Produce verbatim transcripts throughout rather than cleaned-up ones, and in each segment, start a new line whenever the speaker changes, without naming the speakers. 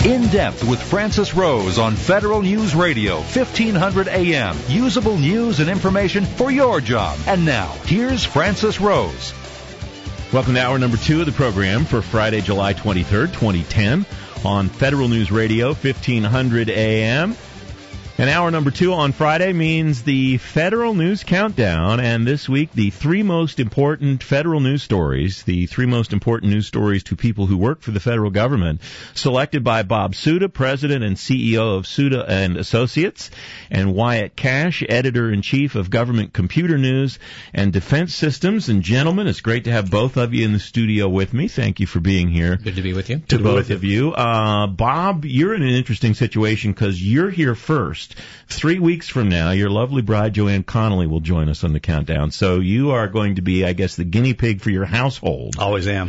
In Depth with Francis Rose on Federal News Radio, fifteen hundred A M. Usable news and information for your job. And now, here's Francis Rose.
Welcome to hour number two of the program for Friday, July twenty-third, twenty ten, on Federal News Radio, fifteen hundred A M. And hour number two on Friday means the Federal News Countdown, and this week the three most important federal news stories, the three most important news stories to people who work for the federal government, selected by Bob Suda, President and C E O of Suda and Associates, and Wyatt Cash, Editor-in-Chief of Government Computer News and Defense Systems. And gentlemen, it's great to have both of you in the studio with me. Thank you for being here.
Good to be with you.
To both of you. Uh, Bob, you're in an interesting situation because you're here first. Three weeks from now, your lovely bride, Joanne Connolly, will join us on the countdown. So you are going to be, I guess, the guinea pig for your household.
Always am.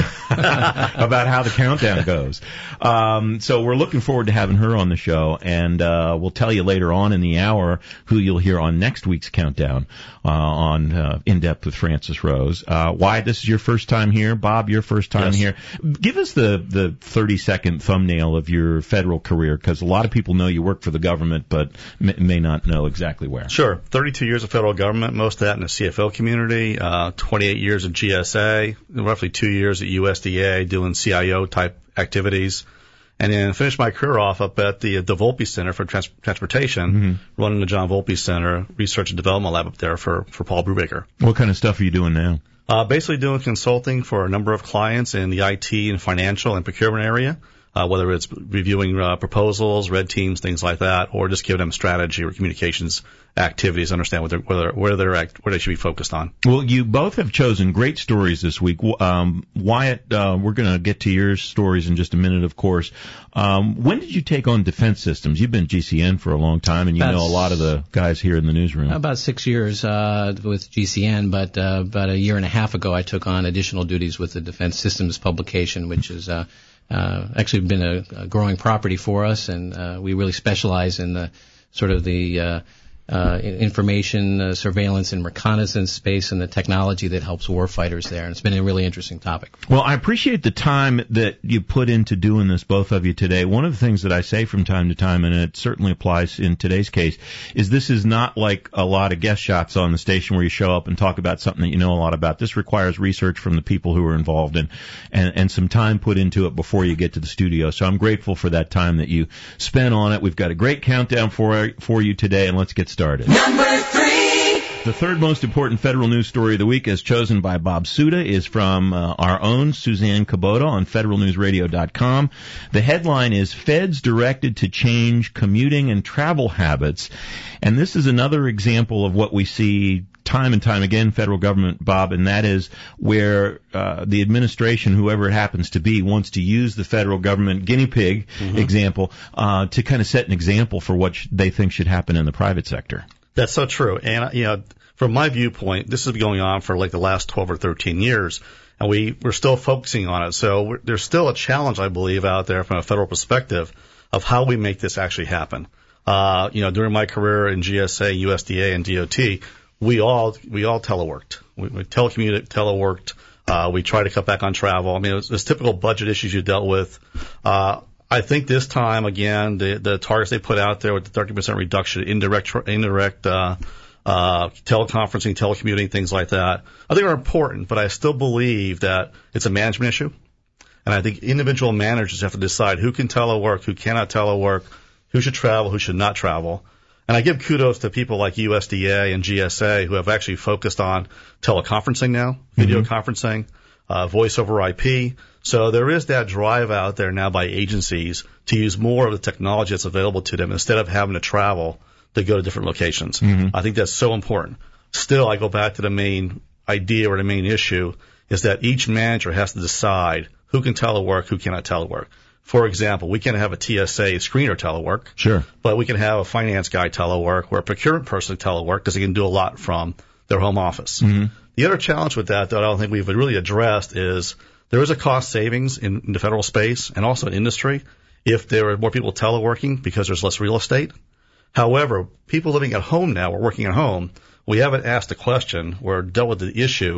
About how the countdown goes. Um, so we're looking forward to having her on the show, and uh, we'll tell you later on in the hour who you'll hear on next week's countdown uh, on uh, In Depth with Francis Rose. Uh, why this is your first time here? Bob, your first time
yes.
here. Give us the, the thirty-second thumbnail of your federal career, because a lot of people know you work for the government, but may, may not know exactly where.
Sure. thirty-two years of federal government, most of that in the C F O community, uh, twenty-eight years of G S A, roughly two years at U S D A doing C I O-type activities, and then finished my career off up at the, the Volpe Center for Trans- Transportation, mm-hmm. running the John Volpe Center Research and Development Lab up there for, for Paul Brubaker.
What kind of stuff are you doing now?
Uh, basically doing consulting for a number of clients in the I T and financial and procurement area. Uh, whether it's reviewing uh, proposals, red teams, things like that, or just giving them strategy or communications activities, understand what they're, where, where, they're act, where they should be focused on.
Well, you both have chosen great stories this week. Um, Wyatt, uh, we're going to get to your stories in just a minute, of course. Um, when did you take on Defense Systems? You've been at G C N for a long time, and you
That's,
know a lot of the guys here in the newsroom.
About six years uh, with G C N, but uh, about a year and a half ago I took on additional duties with the Defense Systems publication, which is uh, Uh, actually been a, a growing property for us, and uh, we really specialize in the sort of the uh, uh, information uh, surveillance and reconnaissance space and the technology that helps warfighters there. And it's been a really interesting topic.
Well, I appreciate the time that you put into doing this, both of you, today. One of the things that I say from time to time, and it certainly applies in today's case, is this is not like a lot of guest shots on the station where you show up and talk about something that you know a lot about. This requires research from the people who are involved and, and, and some time put into it before you get to the studio. So I'm grateful for that time that you spent on it. We've got a great countdown for, for you today, and let's get started.
Number three.
The third most important federal news story of the week, as chosen by Bob Suda, is from uh, our own Suzanne Kubota on federal news radio dot com. The headline is Feds Directed to Change Commuting and Travel Habits. And this is another example of what we see time and time again, federal government, Bob, and that is where uh, the administration, whoever it happens to be, wants to use the federal government guinea pig mm-hmm. example uh, to kind of set an example for what sh- they think should happen in the private sector.
That's so true. And, you know, from my viewpoint, this has been going on for like the last twelve or thirteen years, and we, we're still focusing on it. So we're, there's still a challenge, I believe, out there from a federal perspective of how we make this actually happen. Uh, you know, during my career in G S A, U S D A, and D O T, we all we all teleworked. We, we telecommuted, teleworked. Uh, we tried to cut back on travel. I mean, it was, it was typical budget issues you dealt with. Uh, I think this time, again, the, the targets they put out there with the thirty percent reduction, indirect, indirect, uh, uh, teleconferencing, telecommuting, things like that, I think are important, but I still believe that it's a management issue. And I think individual managers have to decide who can telework, who cannot telework, who should travel, who should not travel. And I give kudos to people like U S D A and G S A who have actually focused on teleconferencing now, video mm-hmm. conferencing, uh, voice over I P. So there is that drive out there now by agencies to use more of the technology that's available to them instead of having to travel to go to different locations. Mm-hmm. I think that's so important. Still, I go back to the main idea or the main issue is that each manager has to decide who can telework, who cannot telework. For example, we can have a T S A screener telework.
Sure.
But we can have a finance guy telework or a procurement person telework because they can do a lot from their home office. Mm-hmm. The other challenge with that that I don't think we've really addressed is there is a cost savings in, in the federal space and also in industry if there are more people teleworking because there's less real estate. However, people living at home now or working at home, we haven't asked the question or dealt with the issue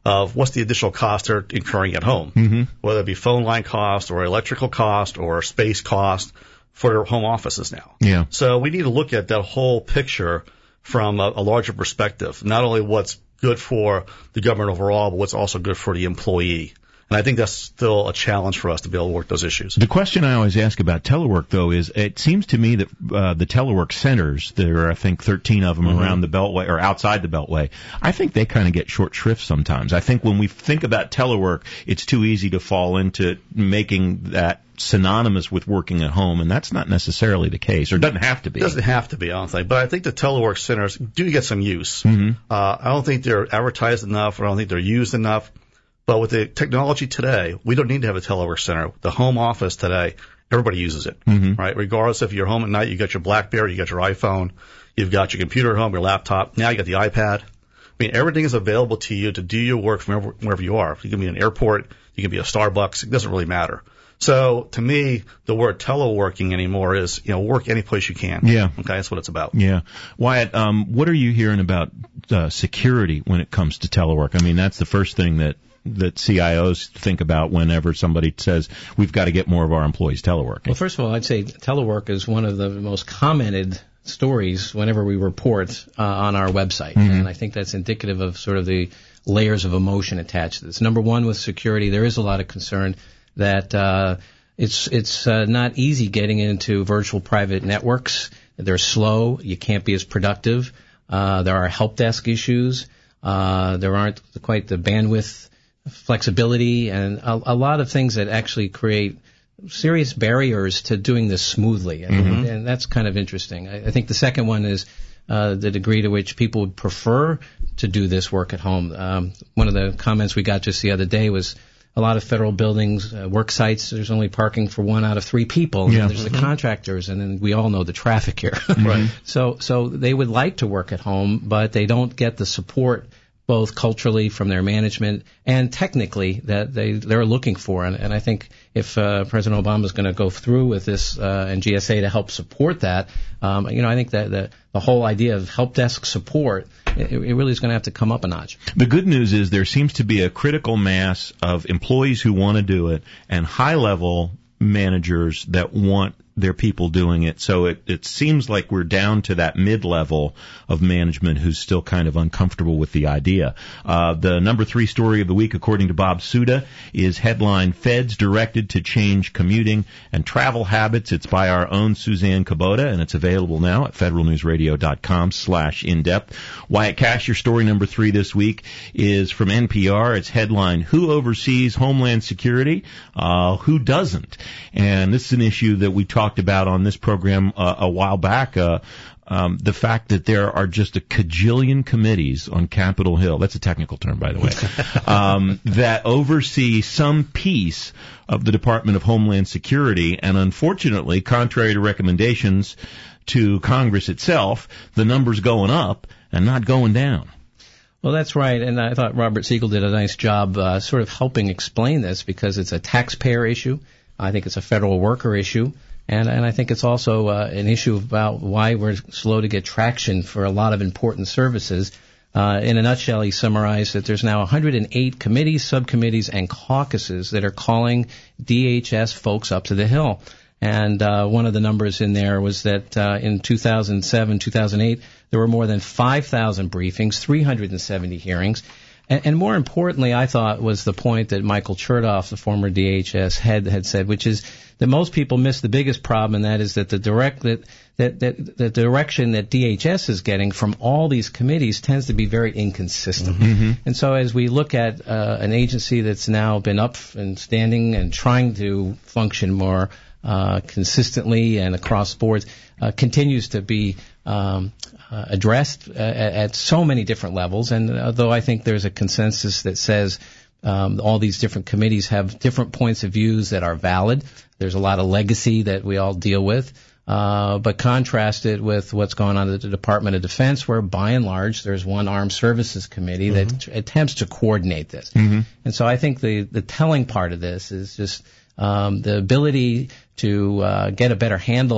of what's the additional cost they're incurring at home, mm-hmm. whether it be phone line cost or electrical cost or space cost for their home offices now.
Yeah.
So we need to look at that whole picture from a, a larger perspective, not only what's good for the government overall, but what's also good for the employee. And I think that's still a challenge for us to be able to work those issues.
The question I always ask about telework, though, is it seems to me that uh, the telework centers, there are, I think, thirteen of them mm-hmm. around the Beltway or outside the Beltway, I think they kind of get short shrift sometimes. I think when we think about telework, it's too easy to fall into making that synonymous with working at home, and that's not necessarily the case, or doesn't have to be.
It doesn't have to be, I don't think. But I think the telework centers do get some use.
Mm-hmm.
Uh, I don't think they're advertised enough, or I don't think they're used enough. But with the technology today, we don't need to have a telework center. The home office today, everybody uses it,
mm-hmm.
right? Regardless if you're home at night, you got your BlackBerry, you got your iPhone, you've got your computer at home, your laptop. Now you got the iPad. I mean, everything is available to you to do your work from wherever, wherever you are. You can be in an airport, you can be a Starbucks. It doesn't really matter. So to me, the word teleworking anymore is, you know, work any place you can.
Yeah.
Okay, that's what it's about.
Yeah. Wyatt, um, what are you hearing about uh, security when it comes to telework? I mean, that's the first thing that that C I Os think about whenever somebody says we've got to get more of our employees teleworking.
Well, first of all, I'd say telework is one of the most commented stories whenever we report uh, on our website.
Mm-hmm.
And I think that's indicative of sort of the layers of emotion attached to this. Number one, with security, there is a lot of concern that uh, it's it's uh, not easy getting into virtual private networks. They're slow. You can't be as productive. Uh, there are help desk issues. Uh, there aren't quite the bandwidth, flexibility, and a, a lot of things that actually create serious barriers to doing this smoothly. And,
mm-hmm.
and that's kind of interesting. I, I think the second one is uh, the degree to which people would prefer to do this work at home. Um, one of the comments we got just the other day was a lot of federal buildings, uh, work sites, there's only parking for one out of three people.
Yeah.
And there's
mm-hmm.
the contractors, and then we all know the traffic here.
Right.
So, so they would like to work at home, but they don't get the support both culturally from their management and technically that they, they're looking for. And, and I think if uh, President Obama is going to go through with this uh, and G S A to help support that, um, you know, I think that the, the whole idea of help desk support, it, it really is going to have to come up a notch.
The good news is there seems to be a critical mass of employees who want to do it and high-level managers that want their people doing it. So it, it seems like we're down to that mid-level of management who's still kind of uncomfortable with the idea. Uh, the number three story of the week, according to Bob Suda, is headline, Feds Directed to Change Commuting and Travel Habits. It's by our own Suzanne Kubota, and it's available now at federalnewsradio.com slash in-depth. Wyatt Cash, your story number three this week is from N P R. It's headline, Who Oversees Homeland Security? Uh, who doesn't? And this is an issue that we talked about on this program uh, a while back, uh, um, the fact that there are just a cajillion committees on Capitol Hill, that's a technical term, by the way, um, that oversee some piece of the Department of Homeland Security, and unfortunately, contrary to recommendations to Congress itself, the number's going up and not going down.
Well, that's right, and I thought Robert Siegel did a nice job uh, sort of helping explain this because it's a taxpayer issue. I think it's a federal worker issue. And, and I think it's also uh, an issue about why we're slow to get traction for a lot of important services. Uh, in a nutshell, he summarized that there's now one hundred eight committees, subcommittees, and caucuses that are calling D H S folks up to the Hill. And uh, one of the numbers in there was that uh, in two thousand seven, two thousand eight, there were more than five thousand briefings, three hundred seventy hearings. And, and more importantly, I thought, was the point that Michael Chertoff, the former D H S head, had said, which is that most people miss the biggest problem, and that is that the direct that that, that the direction that D H S is getting from all these committees tends to be very inconsistent.
Mm-hmm.
And so, as we look at uh, an agency that's now been up and standing and trying to function more uh, consistently and across boards, uh, continues to be um, uh, addressed uh, at, at so many different levels. And although I think there's a consensus that says Um, all these different committees have different points of views that are valid. There's a lot of legacy that we all deal with. Uh, but contrast it with what's going on at the Department of Defense, where by and large there's one Armed Services Committee mm-hmm. that t- attempts to coordinate this.
Mm-hmm.
And so I think the, the telling part of this is just um, the ability to uh, get a better handle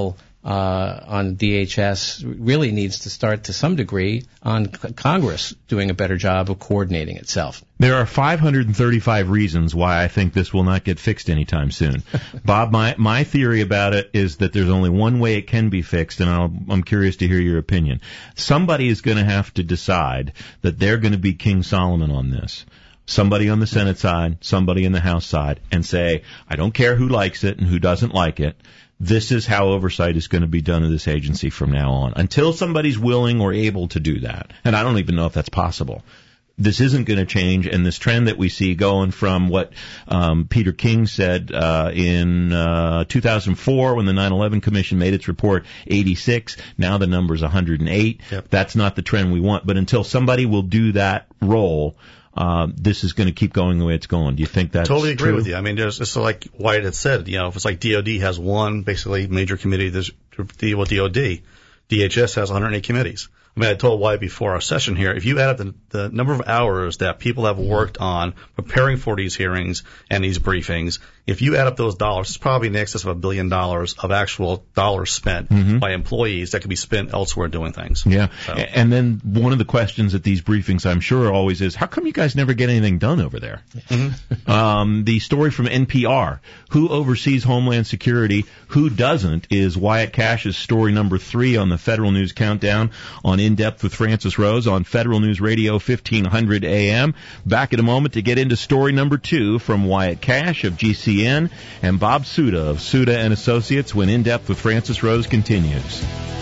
uh, on D H S really needs to start to some degree on c- Congress doing a better job of coordinating itself.
There are five hundred thirty-five reasons why I think this will not get fixed anytime soon. Bob, my my theory about it is that there's only one way it can be fixed, and I'll, I'm curious to hear your opinion. Somebody is going to have to decide that they're going to be King Solomon on this. Somebody on the Senate side, somebody in the House side, and say, I don't care who likes it and who doesn't like it. This is how oversight is going to be done in this agency from now on. Until somebody's willing or able to do that, and I don't even know if that's possible, this isn't going to change, and this trend that we see going from what um, Peter King said uh, in uh, two thousand four when the nine eleven Commission made its report, eighty-six, now the number's one hundred eight. Yep. That's not the trend we want. But until somebody will do that role, uh, this is going to keep going the way it's going. Do you think that's
Totally agree
true?
with you. I mean, there's, it's like Wyatt had said, you know, if it's like D O D has one basically major committee to deal with D O D, D H S has one hundred eight committees. I mean, I told Wyatt before our session here, if you add up the, the number of hours that people have worked on preparing for these hearings and these briefings, if you add up those dollars, it's probably in excess of a billion dollars of actual dollars spent mm-hmm. by employees that could be spent elsewhere doing things.
Yeah.
So.
And then one of the questions at these briefings, I'm sure, always is, how come you guys never get anything done over there? Mm-hmm. um, the story from N P R, who oversees Homeland Security, who doesn't, is Wyatt Cash's story number three on the Federal News Countdown on In Depth with Francis Rose on Federal News Radio fifteen hundred A M. Back in a moment to get into story number two from Wyatt Cash of G C N and Bob Suda of Suda and Associates when In Depth with Francis Rose continues.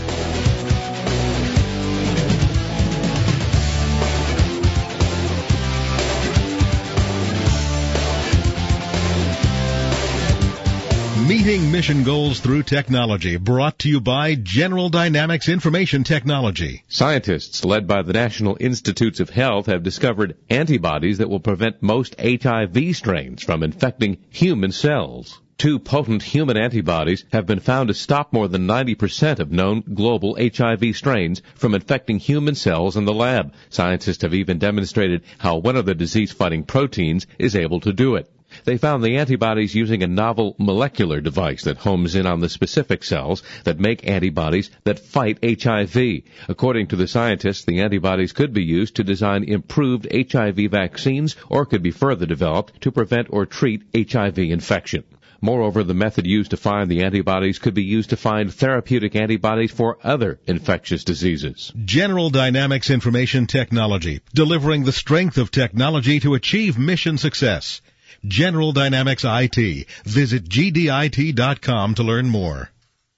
Meeting mission goals through technology, brought to you by General Dynamics Information Technology.
Scientists led by the National Institutes of Health have discovered antibodies that will prevent most H I V strains from infecting human cells. Two potent human antibodies have been found to stop more than ninety percent of known global H I V strains from infecting human cells in the lab. Scientists have even demonstrated how one of the disease-fighting proteins is able to do it. They found the antibodies using a novel molecular device that homes in on the specific cells that make antibodies that fight H I V. According to the scientists, the antibodies could be used to design improved H I V vaccines or could be further developed to prevent or treat H I V infection. Moreover, the method used to find the antibodies could be used to find therapeutic antibodies for other infectious diseases.
General Dynamics Information Technology, delivering the strength of technology to achieve mission success. General Dynamics I T. Visit G D I T dot com to learn more.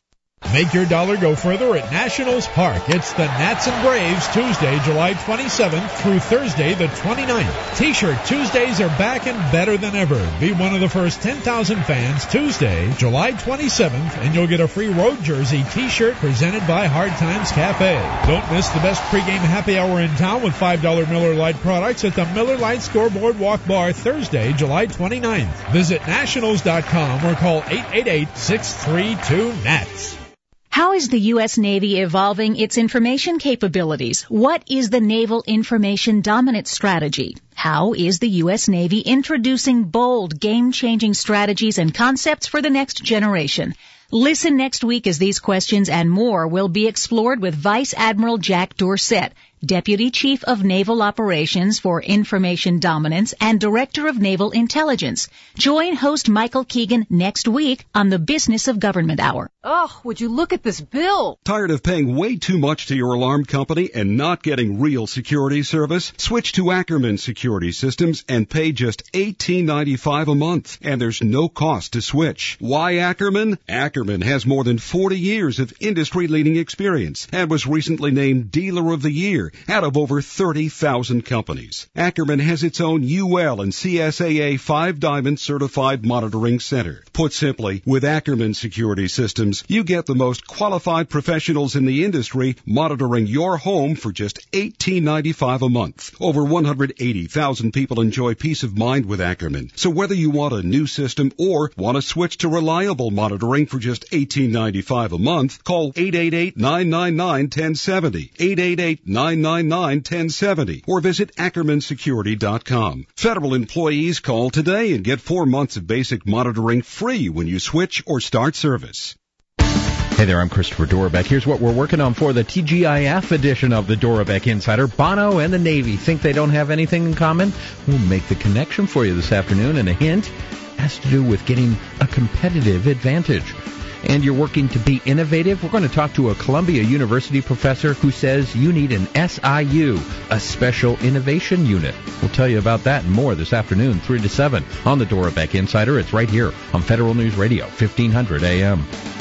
Make your dollar go further at Nationals Park. It's the Nats and Braves Tuesday, July twenty-seventh through Thursday the twenty-ninth. T-shirt Tuesdays are back and better than ever. Be one of the first ten thousand fans Tuesday, July twenty-seventh, and you'll get a free road jersey T-shirt presented by Hard Times Cafe. Don't miss the best pregame happy hour in town with five dollar Miller Lite products at the Miller Lite Scoreboard Walk Bar Thursday, July twenty-ninth. Visit Nationals dot com or call eight eight eight, six three two, N A T S.
How is the U S. Navy evolving its information capabilities? What is the Naval Information Dominance Strategy? How is the U S. Navy introducing bold, game-changing strategies and concepts for the next generation? Listen next week as these questions and more will be explored with Vice Admiral Jack Dorsett, Deputy Chief of Naval Operations for Information Dominance and Director of Naval Intelligence. Join host Michael Keegan next week on the Business of Government Hour.
Oh, would you look at this bill?
Tired of paying way too much to your alarm company and not getting real security service? Switch to Ackerman Security Systems and pay just eighteen ninety-five a month. And there's no cost to switch. Why Ackerman? Ackerman has more than forty years of industry-leading experience and was recently named Dealer of the Year out of over thirty thousand companies. Ackerman has its own U L and C S A A five diamond certified monitoring center. Put simply, with Ackerman Security Systems, you get the most qualified professionals in the industry monitoring your home for just eighteen ninety-five a month. Over one hundred eighty thousand people enjoy peace of mind with Ackerman. So whether you want a new system or want to switch to reliable monitoring for just eighteen ninety-five a month, call eight eight eight, nine nine nine, one oh seven oh, eight eight eight, nine nine nine, one oh seven oh, or visit Ackerman Security dot com. Federal employees call today and get four months of basic monitoring free when you switch or start service.
Hey there, I'm Christopher Dorbeck. Here's what we're working on for the T G I F edition of the Dorbeck Insider. Bono and the Navy think they don't have anything in common? We'll make the connection for you this afternoon, and a hint has to do with getting a competitive advantage. And you're working to be innovative? We're going to talk to a Columbia University professor who says you need an S I U, a Special Innovation Unit. We'll tell you about that and more this afternoon, three to seven, on the Dorbeck Insider. It's right here on Federal News Radio, fifteen hundred A M.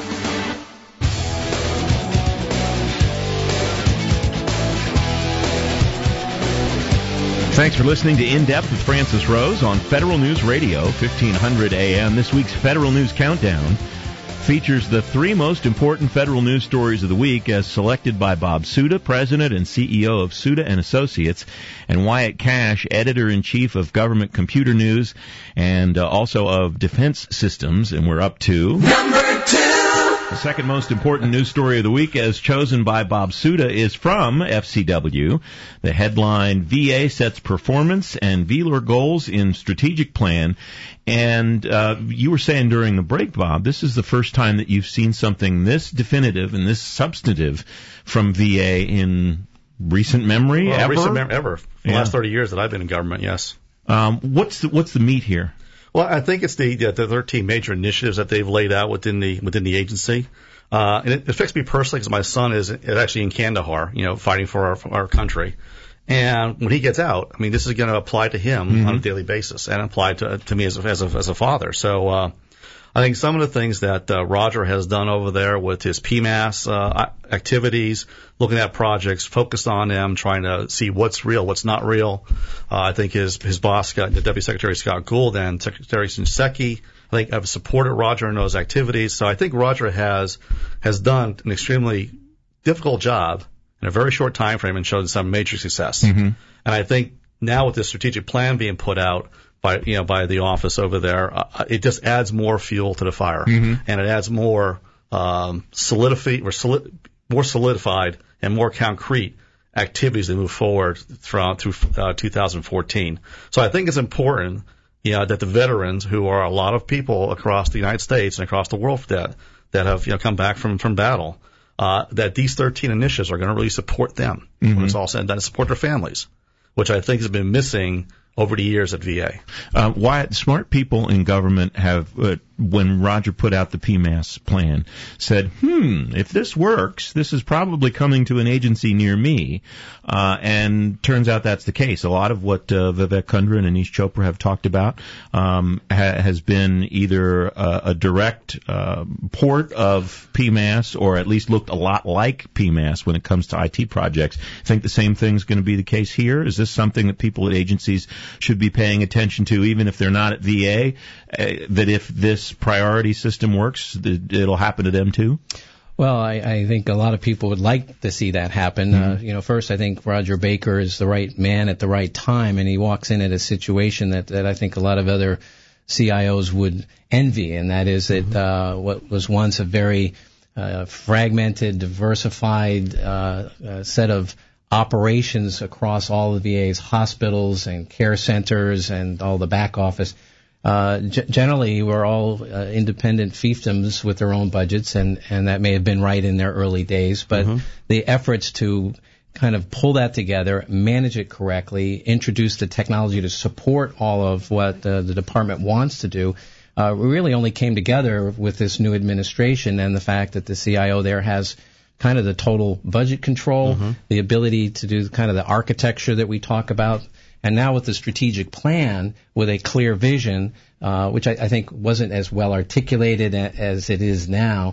Thanks for listening to In Depth with Francis Rose on Federal News Radio, fifteen hundred A M. This week's Federal News Countdown features the three most important federal news stories of the week as selected by Bob Suda, President and C E O of Suda and Associates, and Wyatt Cash, Editor-in-Chief of Government Computer News and uh, also of Defense Systems. And we're up to number two. The second most important news story of the week, as chosen by Bob Suda, is from F C W. The headline, V A sets performance and V L O R goals in strategic plan. And uh, you were saying during the break, Bob, this is the first time that you've seen something this definitive and this substantive from V A in recent memory,
well,
ever?
Recent memory, ever. For the
yeah.
last thirty years that I've been in government, yes.
Um, what's the, what's the meat here?
Well, I think it's the the thirteen major initiatives that they've laid out within the within the agency, uh, and it affects me personally because my son is actually in Kandahar, you know, fighting for our, for our country. And when he gets out, I mean, this is going to apply to him mm-hmm. on a daily basis and apply to to me as a, as a, as a father. So uh, I think some of the things that uh, Roger has done over there with his P M A S uh, activities, looking at projects, focused on them, trying to see what's real, what's not real. Uh, I think his his boss, Scott, the Deputy Secretary Scott Gould, and Secretary Shinseki, I think have supported Roger in those activities. So I think Roger has has done an extremely difficult job in a very short time frame and showed some major success. Mm-hmm. And I think now with this strategic plan being put out by you know by the office over there, uh, it just adds more fuel to the fire, mm-hmm. and it adds more um, solidify or solid, more solidified and more concrete activities to move forward throughout through uh, two thousand fourteen. So I think it's important, you know, that the veterans, who are a lot of people across the United States and across the world that that have you know come back from from battle, uh, that these thirteen initiatives are going to really support them mm-hmm. when it's all said and done, and support their families, which I think has been missing over the years at V A.
Uh, Wyatt, smart people in government have, uh, when Roger put out the P M A S plan, said, hmm, if this works, this is probably coming to an agency near me. Uh, and turns out that's the case. A lot of what uh, Vivek Kundra and Anish Chopra have talked about um, ha- has been either uh, a direct uh, port of P M A S or at least looked a lot like P M A S when it comes to I T projects. Think the same thing's going to be the case here? Is this something that people at agencies should be paying attention to, even if they're not at V A, uh, that if this priority system works, that it'll happen to them too?
Well, I, I think a lot of people would like to see that happen. Mm-hmm. Uh, you know, first, I think Roger Baker is the right man at the right time, and he walks in at a situation that, that I think a lot of other C I Os would envy, and that is that mm-hmm. uh, what was once a very uh, fragmented, diversified uh, uh, set of operations across all of V A's hospitals and care centers and all the back office. Uh, g- generally, we're all uh, independent fiefdoms with their own budgets, and, and that may have been right in their early days. But mm-hmm. the efforts to kind of pull that together, manage it correctly, introduce the technology to support all of what uh, the department wants to do, uh, really only came together with this new administration and the fact that the C I O there has kind of the total budget control, mm-hmm. the ability to do kind of the architecture that we talk about. And now with the strategic plan, with a clear vision, uh, which I, I think wasn't as well articulated a, as it is now,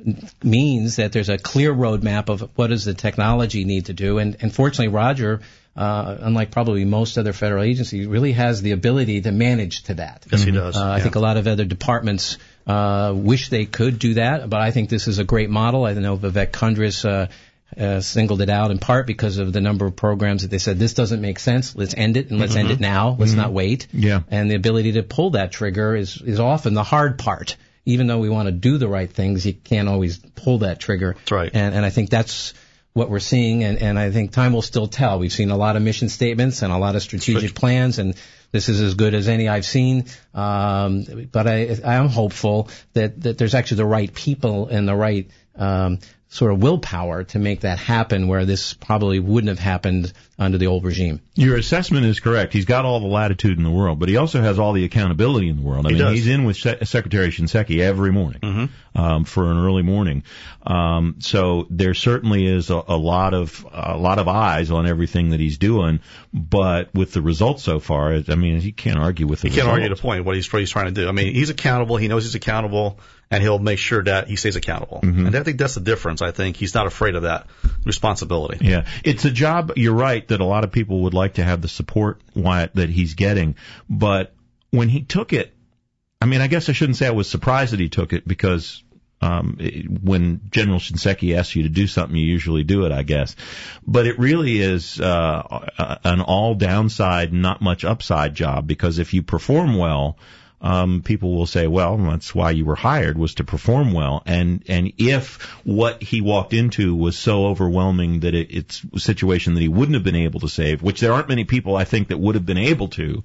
means that there's a clear roadmap of what does the technology need to do. And, and fortunately, Roger, uh, unlike probably most other federal agencies, really has the ability to manage to that.
Yes, he does.
Uh,
yeah.
I think a lot of other departments uh, wish they could do that, but I think this is a great model. I know Vivek Kundra uh, Uh, singled it out in part because of the number of programs that they said, this doesn't make sense, let's end it, and let's mm-hmm. end it now, let's mm-hmm. not wait.
Yeah.
And the ability to pull that trigger is, is often the hard part. Even though we want to do the right things, you can't always pull that trigger.
That's right.
And, and I think that's what we're seeing, and, and I think time will still tell. We've seen a lot of mission statements and a lot of strategic plans, and this is as good as any I've seen. Um, but I, I am hopeful that, that there's actually the right people and the right um, sort of willpower to make that happen, where this probably wouldn't have happened under the old regime.
Your assessment is correct. He's got all the latitude in the world, but he also has all the accountability in the world. I
he
mean,
does.
he's in with Se- Secretary Shinseki every morning
mm-hmm.
um, for an early morning. Um, so there certainly is a, a lot of a lot of eyes on everything that he's doing. But with the results so far, I mean, he can't argue with the
He can't
results.
argue the point what he's, what he's trying to do. I mean, he's accountable. He knows he's accountable, and he'll make sure that he stays accountable.
Mm-hmm.
And I think that's the difference. I think he's not afraid of that responsibility.
Yeah, it's a job, you're right, that a lot of people would like to have the support Wyatt, that he's getting. But when he took it, I mean, I guess I shouldn't say I was surprised that he took it, because um, it, when General Shinseki asks you to do something, you usually do it, I guess. But it really is uh, an all-downside, not much upside job, because if you perform well, Um, people will say, well, that's why you were hired, was to perform well. And, and if what he walked into was so overwhelming that it, it's a situation that he wouldn't have been able to save, which there aren't many people, I think, that would have been able to,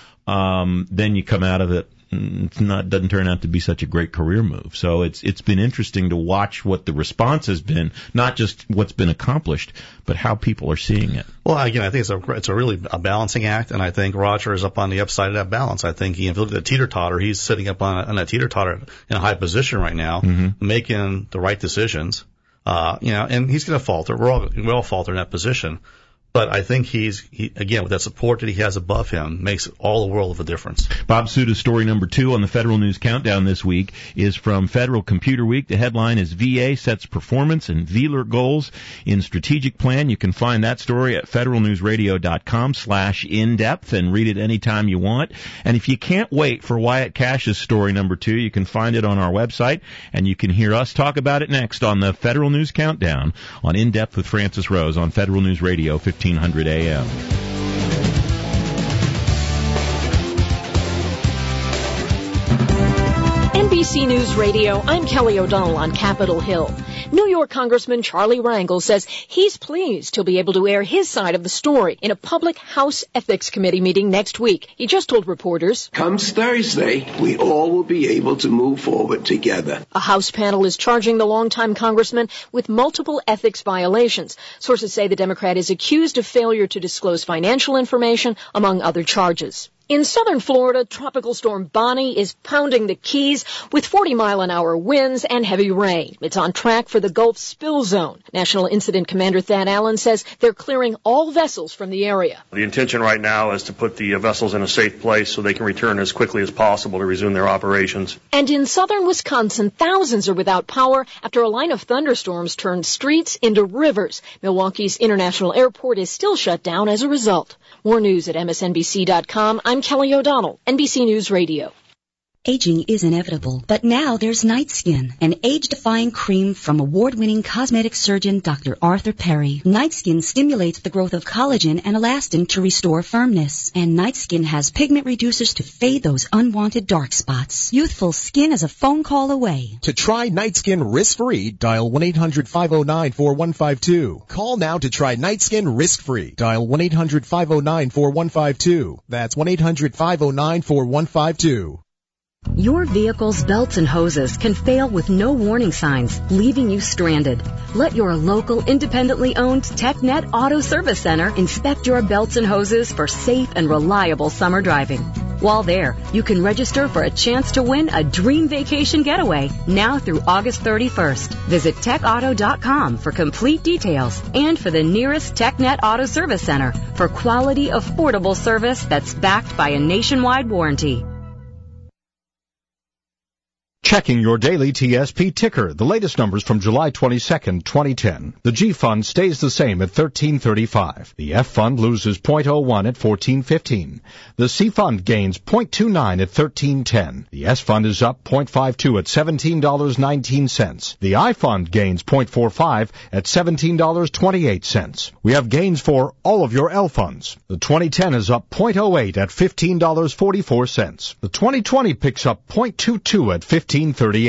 um, then you come out of it, it's not, doesn't turn out to be such a great career move. So it's, it's been interesting to watch what the response has been, not just what's been accomplished, but how people are seeing it.
Well, again, I think it's a, it's a really a balancing act, and I think Roger is up on the upside of that balance. I think he, if you look at the teeter-totter, he's sitting up on a, on a teeter-totter in a high position right now,
mm-hmm.
making the right decisions. Uh, you know, and he's going to falter. We're all, we all falter in that position. But I think he's, he, again, with that support that he has above him, makes all the world of a difference.
Bob Suda's story number two on the Federal News Countdown this week is from Federal Computer Week. The headline is V A Sets Performance and V L R Goals in Strategic Plan. You can find that story at federalnewsradio.com slash in-depth and read it anytime you want. And if you can't wait for Wyatt Cash's story number two, you can find it on our website, and you can hear us talk about it next on the Federal News Countdown on In-Depth with Francis Rose on Federal News Radio, fifteen hundred A M.
N B C News Radio, I'm Kelly O'Donnell on Capitol Hill. New York Congressman Charlie Rangel says he's pleased he'll be able to air his side of the story in a public House Ethics Committee meeting next week. He just told reporters,
comes Thursday, we all will be able to move forward together.
A House panel is charging the longtime congressman with multiple ethics violations. Sources say the Democrat is accused of failure to disclose financial information, among other charges. In southern Florida, Tropical Storm Bonnie is pounding the Keys with forty mile an hour winds and heavy rain. It's on track for the Gulf spill zone. National Incident Commander Thad Allen says they're clearing all vessels from the area.
The intention right now is to put the vessels in a safe place so they can return as quickly as possible to resume their operations.
And in southern Wisconsin, thousands are without power after a line of thunderstorms turned streets into rivers. Milwaukee's International Airport is still shut down as a result. More news at M S N B C dot com. I'm Kelly O'Donnell, N B C News Radio.
Aging is inevitable, but now there's Night Skin, an age-defying cream from award-winning cosmetic surgeon Doctor Arthur Perry. Night Skin stimulates the growth of collagen and elastin to restore firmness. And Night Skin has pigment reducers to fade those unwanted dark spots. Youthful skin is a phone call away.
To try Night Skin risk-free, dial one eight hundred five oh nine four one five two. Call now to try Night Skin risk-free. Dial one eight hundred five oh nine four one five two. That's one eight hundred five oh nine four one five two.
Your vehicle's belts and hoses can fail with no warning signs, leaving you stranded. Let your local, independently owned TechNet Auto Service Center inspect your belts and hoses for safe and reliable summer driving. While there, you can register for a chance to win a dream vacation getaway now through August thirty-first. Visit tech auto dot com for complete details and for the nearest TechNet Auto Service Center for quality, affordable service that's backed by a nationwide warranty.
Checking your daily T S P ticker. The latest numbers from July twenty-second, twenty ten. The G fund stays the same at thirteen thirty-five. The F fund loses zero point zero one at fourteen fifteen. The C fund gains zero point two nine at thirteen ten. The S fund is up zero point five two at seventeen dollars and nineteen cents. The I fund gains zero point four five at seventeen dollars and twenty-eight cents. We have gains for all of your L funds. The twenty ten is up zero point zero eight at fifteen dollars and forty-four cents. The twenty twenty picks up zero point two two at fifteen thirty-eight.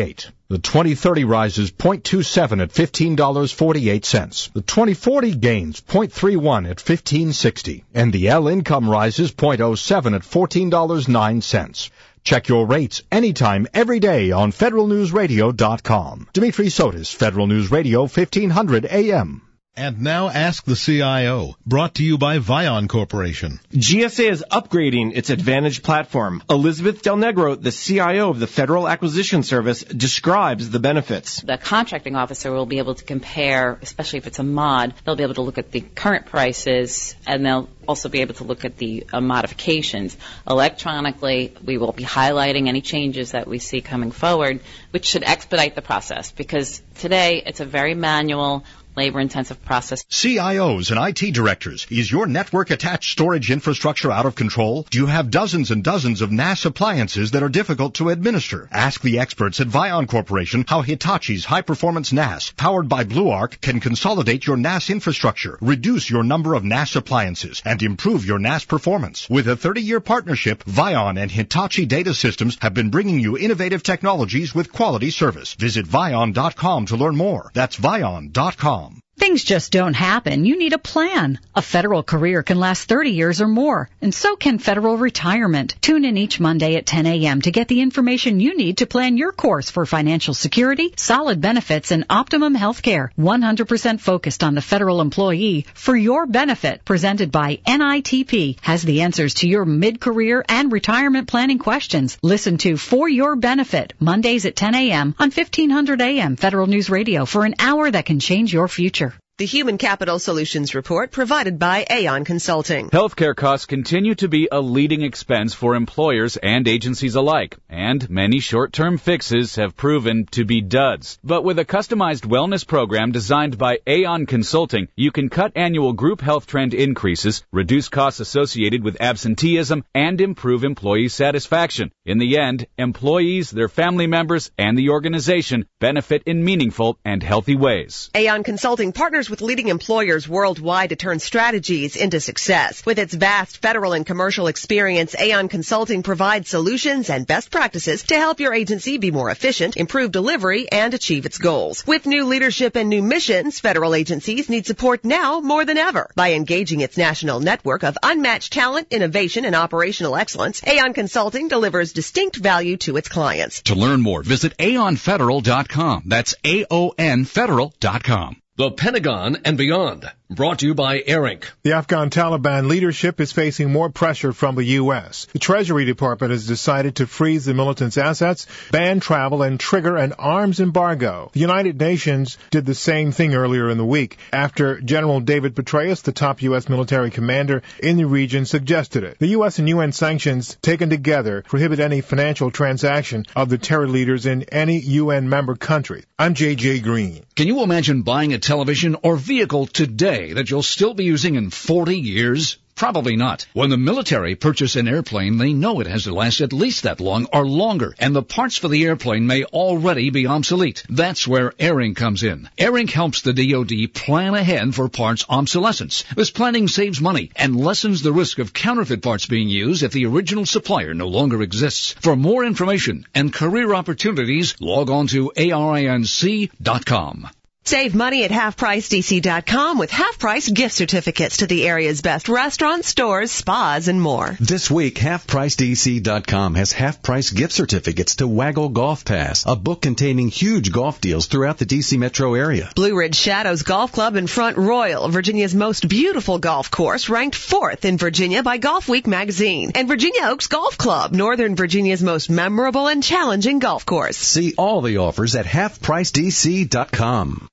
The twenty thirty rises zero point two seven at fifteen dollars and forty-eight cents. The twenty forty gains zero point three one at fifteen sixty. And the L income rises zero point zero seven at fourteen dollars and nine cents. Check your rates anytime, every day on Federal News Radio dot com. Dimitri Sotis, Federal News Radio, fifteen hundred A M.
And now Ask the C I O, brought to you by Vion Corporation.
G S A is upgrading its Advantage platform. Elizabeth Del Negro, the C I O of the Federal Acquisition Service, describes the benefits.
The contracting officer will be able to compare, especially if it's a mod, they'll be able to look at the current prices, and they'll also be able to look at the uh, modifications. Electronically, we will be highlighting any changes that we see coming forward, which should expedite the process, because today it's a very manual, labor-intensive process.
C I Os and I T directors, is your network-attached storage infrastructure out of control? Do you have dozens and dozens of N A S appliances that are difficult to administer? Ask the experts at Vion Corporation how Hitachi's high-performance N A S, powered by BlueArc, can consolidate your N A S infrastructure, reduce your number of N A S appliances, and improve your N A S performance. With a thirty-year partnership, Vion and Hitachi Data Systems have been bringing you innovative technologies with quality service. Visit Vion dot com to learn more. That's Vion dot com.
Things just don't happen. You need a plan. A federal career can last thirty years or more, and so can federal retirement. Tune in each Monday at ten a.m. to get the information you need to plan your course for financial security, solid benefits, and optimum health care. one hundred percent focused on the federal employee for your benefit. Presented by N I T P has the answers to your mid-career and retirement planning questions. Listen to For Your Benefit, Mondays at ten a.m. on fifteen hundred A M Federal News Radio for an hour that can change your future.
The Human Capital Solutions Report provided by Aon Consulting.
Healthcare costs continue to be a leading expense for employers and agencies alike, and many short-term fixes have proven to be duds. But with a customized wellness program designed by Aon Consulting, you can cut annual group health trend increases, reduce costs associated with absenteeism, and improve employee satisfaction. In the end, employees, their family members, and the organization benefit in meaningful and healthy ways.
Aon Consulting partners with leading employers worldwide to turn strategies into success. With its vast federal and commercial experience, Aon Consulting provides solutions and best practices to help your agency be more efficient, improve delivery, and achieve its goals. With new leadership and new missions, federal agencies need support now more than ever. By engaging its national network of unmatched talent, innovation, and operational excellence, Aon Consulting delivers distinct value to its clients.
To learn more, visit aon federal dot com. That's A O N federal dot com.
The Pentagon and Beyond, brought to you by AIRINC.
The Afghan Taliban leadership is facing more pressure from the U S. The Treasury Department has decided to freeze the militants' assets, ban travel, and trigger an arms embargo. The United Nations did the same thing earlier in the week after General David Petraeus, the top U S military commander in the region, suggested it. The U S and U N sanctions taken together prohibit any financial transaction of the terror leaders in any U N member country. I'm J J Green.
Can you imagine buying a television or vehicle today that you'll still be using in forty years? Probably not. When the military purchase an airplane, they know it has to last at least that long or longer, and the parts for the airplane may already be obsolete. That's where AIRINC comes in. AIRINC helps the D O D plan ahead for parts obsolescence. This planning saves money and lessens the risk of counterfeit parts being used if the original supplier no longer exists. For more information and career opportunities, log on to A R I N C dot com.
Save money at half price D C dot com with half-price gift certificates to the area's best restaurants, stores, spas, and more.
This week, half price D C dot com has half-price gift certificates to Waggle Golf Pass, a book containing huge golf deals throughout the D C metro area.
Blue Ridge Shadows Golf Club in Front Royal, Virginia's most beautiful golf course, ranked fourth in Virginia by Golf Week magazine. And Virginia Oaks Golf Club, Northern Virginia's most memorable and challenging golf course.
See all the offers at half price D C dot com.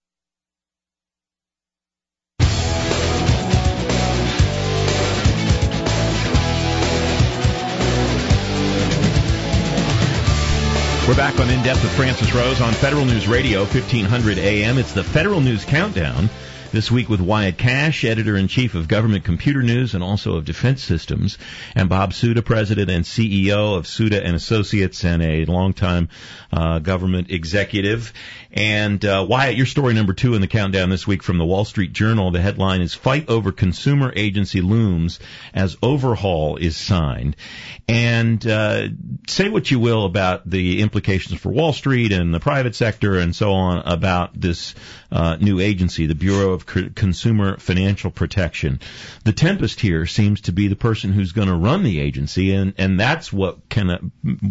We're back on In Depth with Francis Rose on Federal News Radio, fifteen hundred A M. It's the Federal News Countdown. This week with Wyatt Cash, editor-in-chief of Government Computer News and also of Defense Systems, and Bob Suda, president and C E O of Suda and Associates and a longtime uh, government executive. And uh, Wyatt, your story number two in the countdown this week from the Wall Street Journal. The headline is "Fight Over Consumer Agency Looms as Overhaul is Signed." And uh, say what you will about the implications for Wall Street and the private sector and so on about this uh, new agency, the Bureau of C- Consumer Financial Protection. The tempest here seems to be the person who's going to run the agency, and, and that's what can, uh,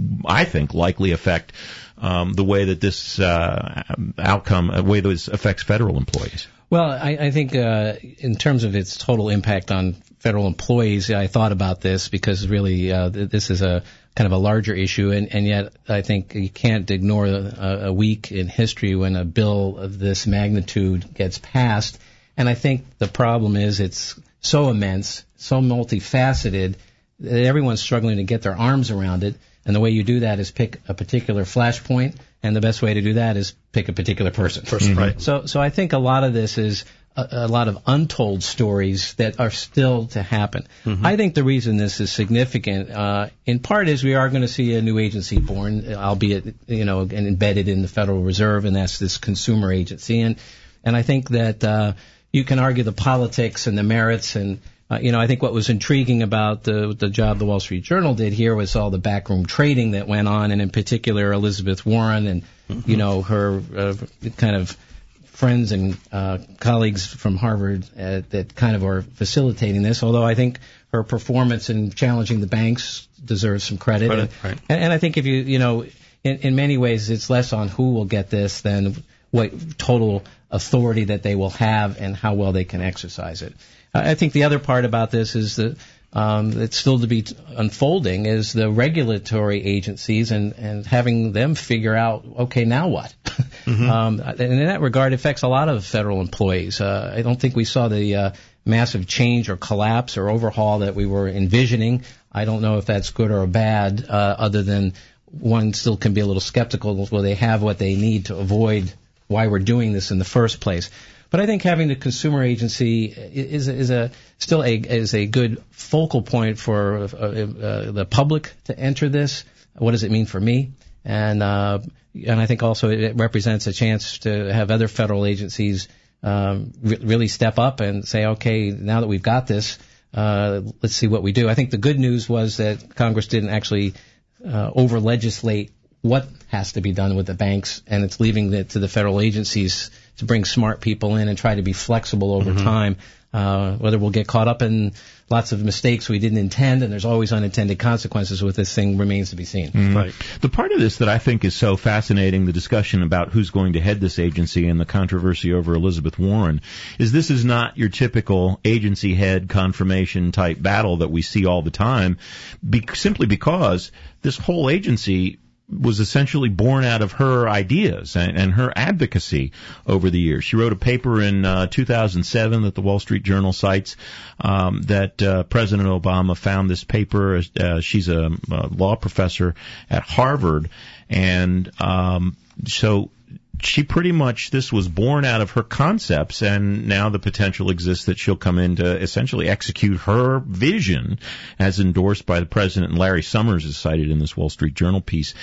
I think, likely affect um, the way that this uh, outcome, the way this affects federal employees.
Well, I, I think uh, in terms of its total impact on federal employees, I thought about this because really uh, this is a kind of a larger issue, and, and yet I think you can't ignore a, a week in history when a bill of this magnitude gets passed. And I think the problem is it's so immense, so multifaceted, that everyone's struggling to get their arms around it. And the way you do that is pick a particular flashpoint, and the best way to do that is pick a particular person.
Person, right.
So, so I think a lot of this is a, a lot of untold stories that are still to happen. Mm-hmm. I think the reason this is significant, uh, in part, is we are going to see a new agency born, albeit, you know, and embedded in the Federal Reserve, and that's this consumer agency. And, and I think that, uh, you can argue the politics and the merits, and uh, you know, I think what was intriguing about the the job the Wall Street Journal did here was all the backroom trading that went on, and in particular Elizabeth Warren and mm-hmm. you know her uh, kind of friends and uh, colleagues from Harvard uh, that kind of are facilitating this. Although I think her performance in challenging the banks deserves some credit,
credit
and,
right.
and, and I think if you you know in, in many ways it's less on who will get this than what total authority that they will have and how well they can exercise it. I think the other part about this is that um, it's still to be t- unfolding is the regulatory agencies and, and having them figure out, okay, now what? Mm-hmm. um, and in that regard, it affects a lot of federal employees. Uh, I don't think we saw the uh, massive change or collapse or overhaul that we were envisioning. I don't know if that's good or bad, uh, other than one still can be a little skeptical. Will they have what they need to avoid why we're doing this in the first place? But I think having the consumer agency is is a still a is a good focal point for uh, uh, the public to enter this. What does it mean for me? And uh, and I think also it represents a chance to have other federal agencies um, re- really step up and say, okay, now that we've got this, uh, let's see what we do. I think the good news was that Congress didn't actually uh, over legislate what has to be done with the banks, and it's leaving it to the federal agencies to bring smart people in and try to be flexible over mm-hmm. time. Uh, whether we'll get caught up in lots of mistakes we didn't intend, and there's always unintended consequences with this thing, remains to be seen.
Mm-hmm. Right. The part of this that I think is so fascinating, the discussion about who's going to head this agency and the controversy over Elizabeth Warren, is this is not your typical agency head confirmation type battle that we see all the time, be- simply because this whole agency was essentially born out of her ideas and, and her advocacy over the years. She wrote a paper in uh, two thousand seven that the Wall Street Journal cites um, that uh, President Obama found this paper. Uh, she's a, a law professor at Harvard, and um, so she pretty much, this was born out of her concepts, and now the potential exists that she'll come in to essentially execute her vision as endorsed by the president. And Larry Summers is cited in this Wall Street Journal piece.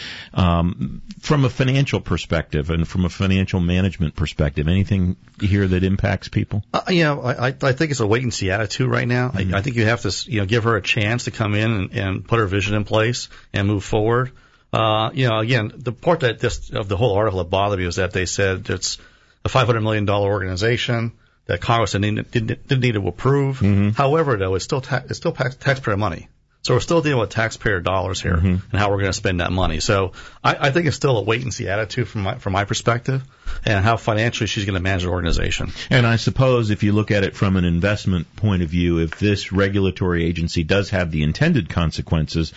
Um, from a financial perspective and from a financial management perspective, anything here that impacts people?
Uh, you know, I, I think it's a wait-and-see attitude right now. Mm-hmm. I, I think you have to, you know, give her a chance to come in and, and put her vision in place and move forward. Uh, you know, again, the part that this, of the whole article that bothered me was that they said it's a five hundred million dollars organization that Congress didn't, didn't, didn't need to approve. Mm-hmm. However, though, it's still, ta- it's still tax- taxpayer money. So we're still dealing with taxpayer dollars here mm-hmm. and how we're going to spend that money. So I, I think it's still a wait-and-see attitude from my, from my perspective, and how financially she's going to manage the organization.
And I suppose if you look at it from an investment point of view, if this regulatory agency does have the intended consequences,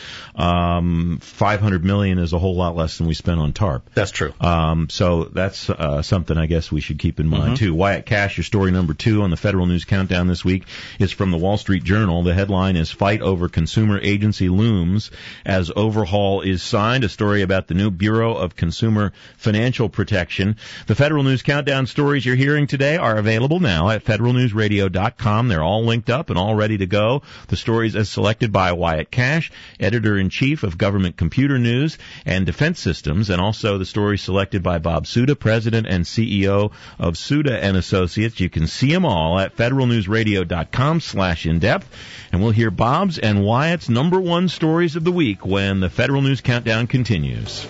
um, five hundred million dollars is a whole lot less than we spent on TARP.
That's true.
Um, so that's uh, something I guess we should keep in mind, mm-hmm. too. Wyatt Cash, your story number two on the Federal News Countdown this week is from the Wall Street Journal. The headline is "Fight Over Consumer Agency Looms as Overhaul is Signed," a story about the new Bureau of Consumer Financial Protection. The Federal News Countdown stories you're hearing today are available now at federal news radio dot com. They're all linked up and all ready to go. The stories as selected by Wyatt Cash, Editor-in-Chief of Government Computer News and Defense Systems, and also the stories selected by Bob Suda, President and C E O of Suda and Associates. You can see them all at federal news radio dot com slash in-depth, and we'll hear Bob's and Wyatt's number one stories of the week when the Federal News Countdown continues.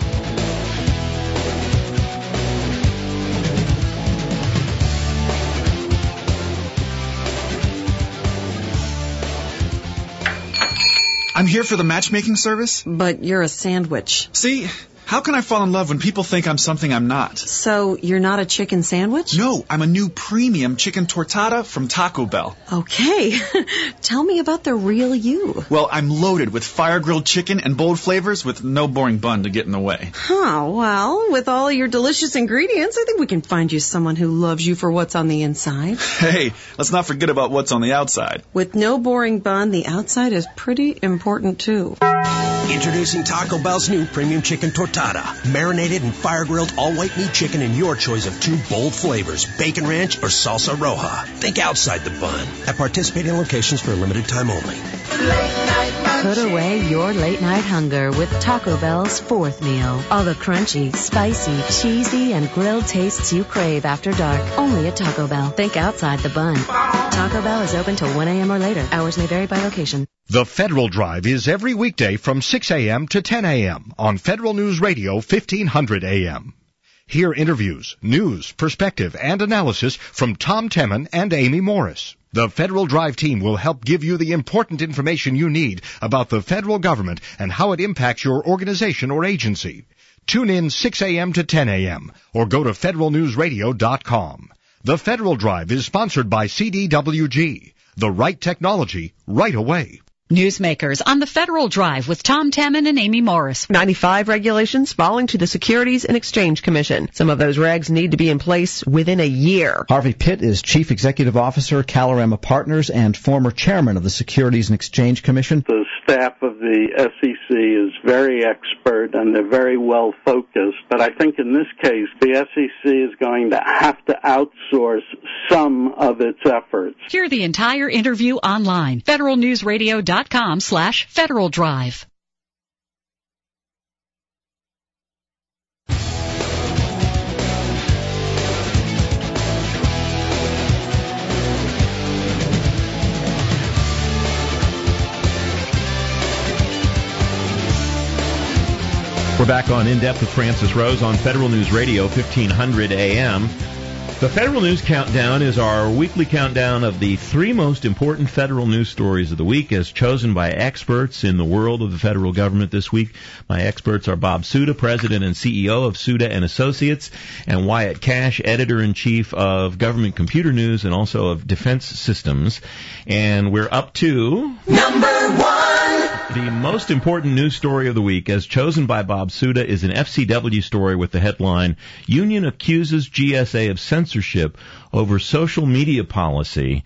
I'm here for the matchmaking service.
But you're a sandwich.
See, how can I fall in love when people think I'm something I'm not?
So you're not a chicken sandwich?
No, I'm a new premium chicken tortada from Taco Bell.
Okay. Tell me about the real you.
Well, I'm loaded with fire-grilled chicken and bold flavors with no boring bun to get in the way.
Huh, well, with all your delicious ingredients, I think we can find you someone who loves you for what's on the inside.
Hey, let's not forget about what's on the outside.
With no boring bun, the outside is pretty important, too.
Introducing Taco Bell's new premium chicken tortada. Marinated and fire-grilled all-white meat chicken in your choice of two bold flavors, bacon ranch or salsa roja. Think outside the bun. At participating locations for a limited time only.
Put away your late-night hunger with Taco Bell's fourth meal. All the crunchy, spicy, cheesy, and grilled tastes you crave after dark. Only at Taco Bell. Think outside the bun. Taco Bell is open till one a.m. or later. Hours may vary by location.
The Federal Drive is every weekday from six a.m. to ten a.m. on Federal News Radio fifteen hundred A M. Hear interviews, news, perspective, and analysis from Tom Temin and Amy Morris. The Federal Drive team will help give you the important information you need about the federal government and how it impacts your organization or agency. Tune in six a.m. to ten a.m. or go to federal news radio dot com. The Federal Drive is sponsored by C D W G. The right technology, right away.
Newsmakers on the Federal Drive with Tom Temin and Amy Morris.
ninety-five regulations falling to the Securities and Exchange Commission. Some of those regs need to be in place within a year.
Harvey Pitt is Chief Executive Officer, Calorama Partners, and former Chairman of the Securities and Exchange Commission.
The staff of the S E C is very expert and they're very well focused, but I think in this case the S E C is going to have to outsource some of its efforts.
Hear the entire interview online. federal news radio dot com slash Federal Drive.
We're back on In Depth with Francis Rose on Federal News Radio fifteen hundred A M. The Federal News Countdown is our weekly countdown of the three most important federal news stories of the week as chosen by experts in the world of the federal government this week. My experts are Bob Suda, President and C E O of Suda and Associates, and Wyatt Cash, Editor-in-Chief of Government Computer News and also of Defense Systems. And we're up to... Number one! The most important news story of the week, as chosen by Bob Suda, is an F C W story with the headline, Union Accuses G S A of Censorship Over Social Media Policy.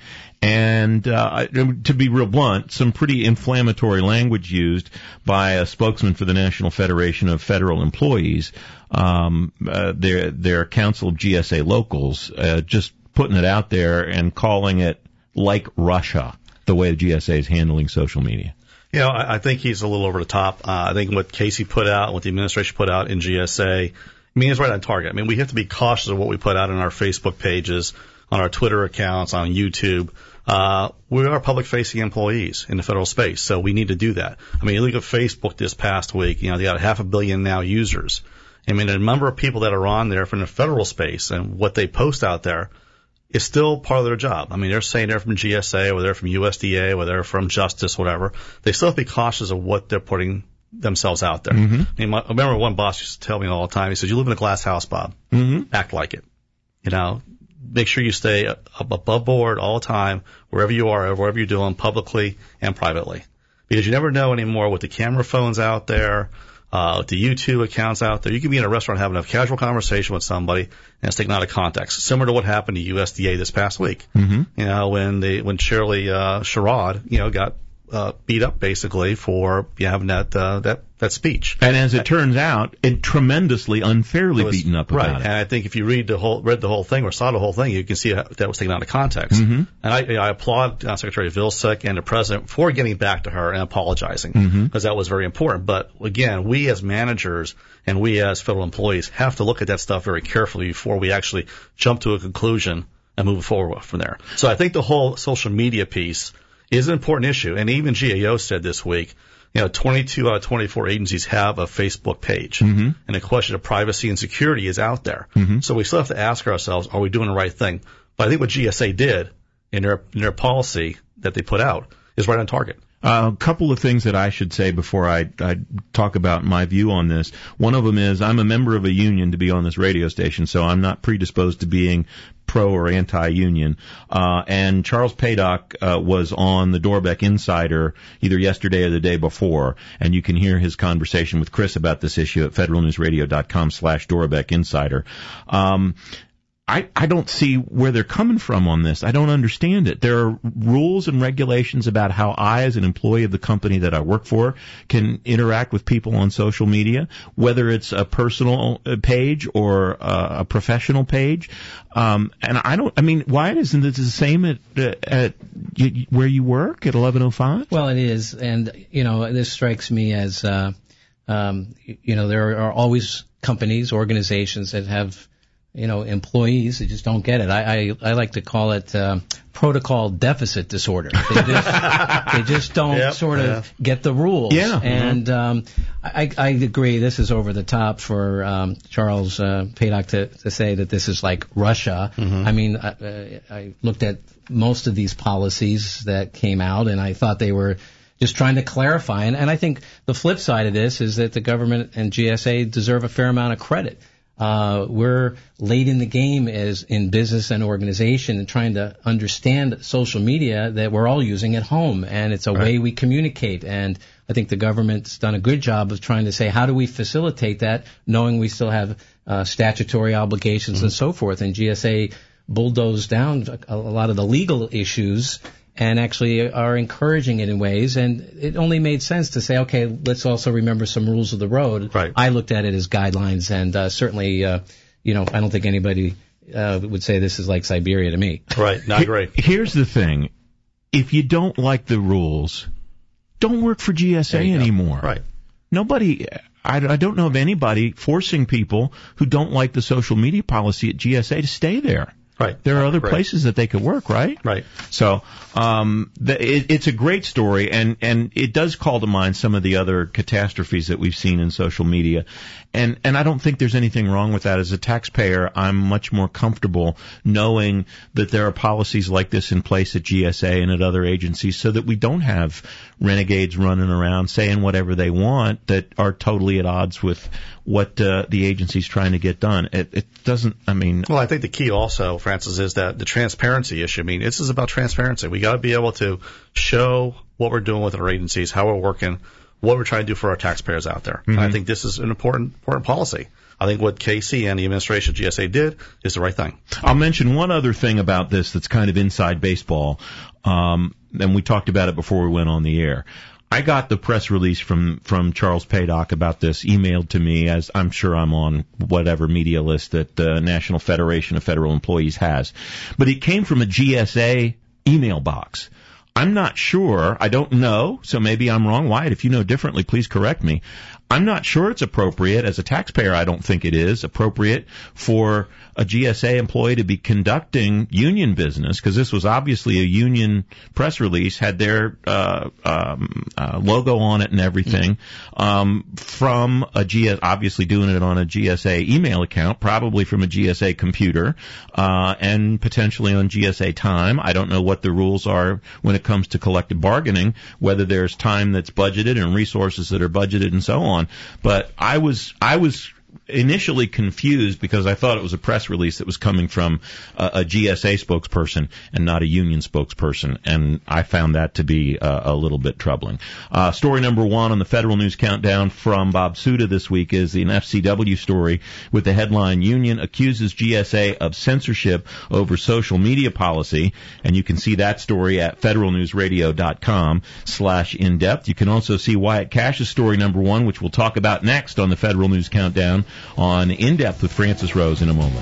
And uh, to be real blunt, some pretty inflammatory language used by a spokesman for the National Federation of Federal Employees, um, uh, their, their Council of G S A Locals, uh, just putting it out there and calling it like Russia, the way the G S A is handling social media.
You know, I, I think he's a little over the top. Uh, I think what Casey put out, what the administration put out in G S A, I mean, it's right on target. I mean, we have to be cautious of what we put out on our Facebook pages, on our Twitter accounts, on YouTube. Uh, we are public-facing employees in the federal space, so we need to do that. I mean, you look at Facebook this past week, you know, they got half a billion now users. I mean, the number of people that are on there from the federal space and what they post out there is still part of their job. I mean, they're saying they're from G S A, or they're from U S D A, or they're from Justice, whatever. They still have to be cautious of what they're putting themselves out there. Mm-hmm. I mean, my, I remember one boss used to tell me all the time, he says, you live in a glass house, Bob. Mm-hmm. Act like it. You know, make sure you stay up above board all the time, wherever you are, wherever you're doing, publicly and privately. Because you never know anymore with the camera phones out there, uh, with the YouTube accounts out there. You can be in a restaurant having a casual conversation with somebody and it's taken out of context. Similar to what happened to U S D A this past week. Mm-hmm. You know, when they, when Shirley, uh, Sherrod, you know, got uh, beat up basically for you know, having that uh, that that speech.
And as it turns out, it tremendously unfairly
was,
beaten up
right.
about it.
And I think if you read the whole read the whole thing or saw the whole thing, you can see that was taken out of context.
Mm-hmm.
And I, I applaud uh, Secretary Vilsack and the President for getting back to her and apologizing, because
mm-hmm.
that was very important. But again, we as managers and we as federal employees have to look at that stuff very carefully before we actually jump to a conclusion and move forward from there. So I think the whole social media piece is an important issue. And even G A O said this week, you know, twenty-two out of twenty-four agencies have a Facebook page.
Mm-hmm.
And the question of privacy and security is out there.
Mm-hmm.
So we still have to ask ourselves, are we doing the right thing? But I think what G S A did in their, in their policy that they put out is right on target.
Uh, a couple of things that I should say before I, I talk about my view on this. One of them is I'm a member of a union to be on this radio station, so I'm not predisposed to being pro or anti-union. Uh, and Charles Paidock uh, was on the Dorbeck Insider either yesterday or the day before, and you can hear his conversation with Chris about this issue at federalnewsradio.com slash Dorbeck Insider. Um, I, I don't see where they're coming from on this. I don't understand it. There are rules and regulations about how I, as an employee of the company that I work for, can interact with people on social media, whether it's a personal page or a, a professional page. Um, and I don't, I mean, why isn't it the same at, at where you work at eleven oh five?
Well, it is. And, you know, this strikes me as, uh, um, you know, there are always companies, organizations that have, you know, employees that just don't get it. I, I, I like to call it uh, protocol deficit disorder. They just, they just don't
yep,
sort of
yeah.
get the rules.
Yeah.
And
Mm-hmm.
um, I, I agree this is over the top for um, Charles uh, Paidock to, to say that this is like Russia.
Mm-hmm.
I mean, I, I looked at most of these policies that came out, and I thought they were just trying to clarify. And, and I think the flip side of this is that the government and G S A deserve a fair amount of credit. Uh, we're late in the game as in business and organization and trying to understand social media that we're all using at home, and it's a
right.
way we communicate. And I think the government's done a good job of trying to say, how do we facilitate that, knowing we still have uh, statutory obligations mm-hmm. and so forth. And G S A bulldozed down a, a lot of the legal issues and actually are encouraging it in ways. And it only made sense to say, okay, let's also remember some rules of the road.
Right.
I looked at it as guidelines, and uh, certainly, uh, you know, I don't think anybody uh, would say this is like Siberia to me.
Right, not great.
Here's the thing. If you don't like the rules, don't work for G S A anymore.
Right.
Nobody, I, I don't know of anybody forcing people who don't like the social media policy at G S A to stay there.
Right.
There are other
right.
places that they could work, right?
Right.
So, um, the, it, it's a great story, and, and it does call to mind some of the other catastrophes that we've seen in social media. And, and I don't think there's anything wrong with that. As a taxpayer, I'm much more comfortable knowing that there are policies like this in place at G S A and at other agencies so that we don't have renegades running around saying whatever they want that are totally at odds with what uh, the agency's trying to get done. It, it doesn't, I mean...
Well, I think the key also, Francis, is that the transparency issue. I mean, this is about transparency. We got to be able to show what we're doing with our agencies, how we're working, what we're trying to do for our taxpayers out there.
Mm-hmm.
And I think this is an important important policy. I think what Casey and the administration of G S A did is the right thing.
I'll mention one other thing about this that's kind of inside baseball, um, and we talked about it before we went on the air. I got the press release from, from Charles Paidock about this emailed to me, as I'm sure I'm on whatever media list that the National Federation of Federal Employees has. But it came from a G S A email box. I'm not sure. I don't know, so maybe I'm wrong. Wyatt, if you know differently, please correct me. I'm not sure it's appropriate. As a taxpayer, I don't think it is appropriate for a G S A employee to be conducting union business, because this was obviously a union press release, had their uh, um, uh, logo on it and everything, um, from a G S A, obviously doing it on a G S A email account, probably from a G S A computer, uh, and potentially on G S A time. I don't know what the rules are when it comes to collective bargaining, whether there's time that's budgeted and resources that are budgeted and so on. But I was, I was initially confused because I thought it was a press release that was coming from a, a G S A spokesperson and not a union spokesperson, and I found that to be uh, a little bit troubling. Uh, story number one on the Federal News Countdown from Bob Suda this week is an F C W story with the headline, Union Accuses G S A of Censorship Over Social Media Policy, and you can see that story at federalnewsradio.com slash in-depth. You can also see Wyatt Cash's story number one, which we'll talk about next on the Federal News Countdown on In-Depth with Francis Rose in a moment.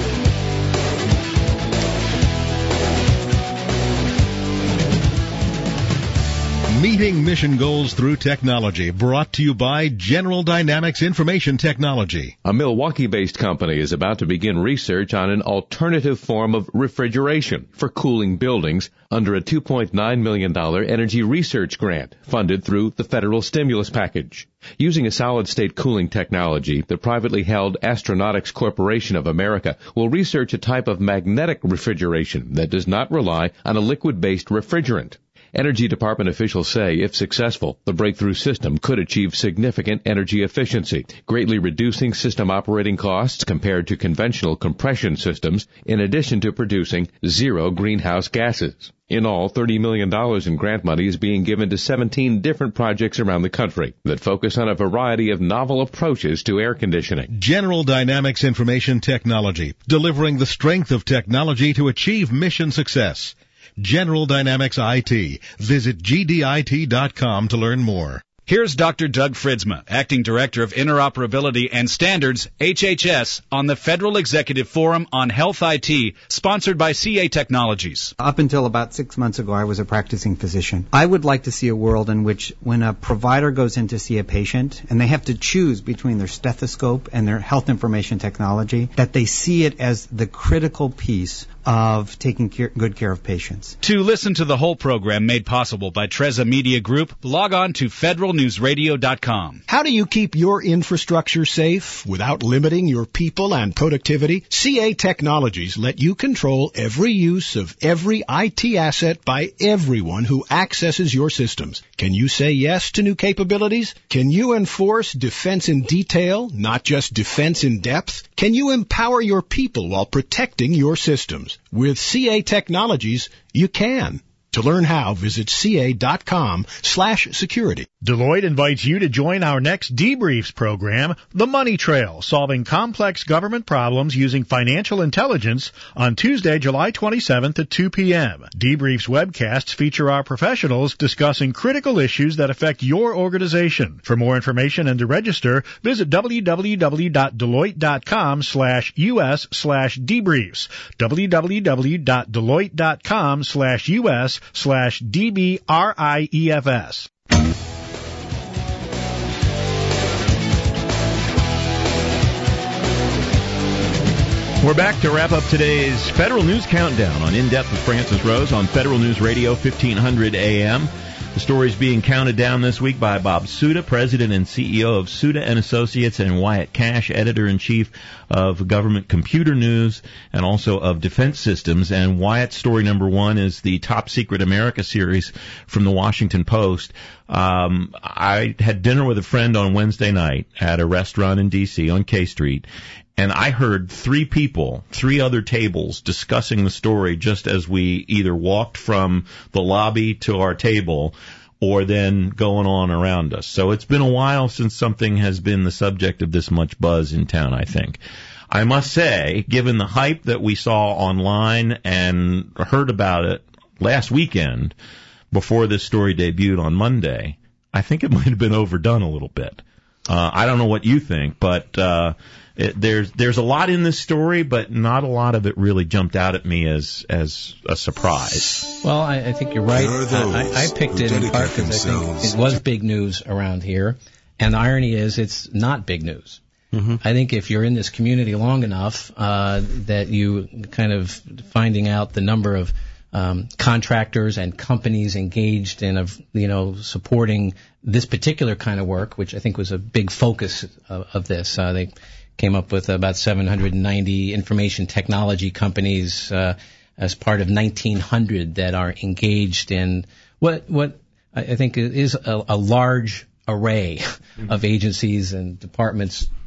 Meeting mission goals through technology, brought to you by General Dynamics Information Technology.
A Milwaukee-based company is about to begin research on an alternative form of refrigeration for cooling buildings under a two point nine million dollars energy research grant funded through the federal stimulus package. Using a solid-state cooling technology, the privately held Astronautics Corporation of America will research a type of magnetic refrigeration that does not rely on a liquid-based refrigerant. Energy Department officials say, if successful, the breakthrough system could achieve significant energy efficiency, greatly reducing system operating costs compared to conventional compression systems, in addition to producing zero greenhouse gases. In all, thirty million dollars in grant money is being given to seventeen different projects around the country that focus on a variety of novel approaches to air conditioning.
General Dynamics Information Technology, delivering the strength of technology to achieve mission success. General Dynamics I T. Visit G D I T dot com to learn more.
Here's Doctor Doug Fridsma, Acting Director of Interoperability and Standards, H H S, on the Federal Executive Forum on Health I T, sponsored by C A Technologies.
Up until about six months ago, I was a practicing physician. I would like to see a world in which when a provider goes in to see a patient and they have to choose between their stethoscope and their health information technology, that they see it as the critical piece of taking care, good care of patients.
To listen to the whole program made possible by Treza Media Group, log on to federal news radio dot com.
How do you keep your infrastructure safe without limiting your people and productivity? C A Technologies let you control every use of every I T asset by everyone who accesses your systems. Can you say yes to new capabilities? Can you enforce defense in detail, not just defense in depth? Can you empower your people while protecting your systems? With C A Technologies, you can. To learn how, visit ca.com slash security.
Deloitte invites you to join our next Debriefs program, The Money Trail, solving complex government problems using financial intelligence, on Tuesday, July twenty-seventh at two p.m. Debriefs webcasts feature our professionals discussing critical issues that affect your organization. For more information and to register, visit www.deloitte.com slash us slash debriefs, www.deloitte.com slash us slash D B R I E F S.
We're back to wrap up today's Federal News Countdown on In-Depth with Francis Rose on Federal News Radio fifteen hundred A M. The story is being counted down this week by Bob Suda, President and C E O of Suda and Associates, and Wyatt Cash, Editor-in-Chief of Government Computer News and also of Defense Systems. And Wyatt's story number one is the Top Secret America series from the Washington Post. Um, I had dinner with a friend on Wednesday night at a restaurant in D C on K Street, and I heard three people, three other tables, discussing the story just as we either walked from the lobby to our table or then going on around us. So it's been a while since something has been the subject of this much buzz in town, I think. I must say, given the hype that we saw online and heard about it last weekend before this story debuted on Monday, I think it might have been overdone a little bit. Uh, I don't know what you think, but uh, it, there's there's a lot in this story, but not a lot of it really jumped out at me as as a surprise.
Well, I, I think you're right. Uh, I, I picked it in part because I think it was big news around here, and the irony is it's not big news. Mm-hmm. I think if you're in this community long enough, uh, that you kind of finding out the number of Um, contractors and companies engaged in, of you know, supporting this particular kind of work, which I think was a big focus of, of this. Uh, they came up with about seven hundred ninety information technology companies uh, as part of nineteen hundred that are engaged in what what I think is a, a large array mm-hmm. of agencies and departments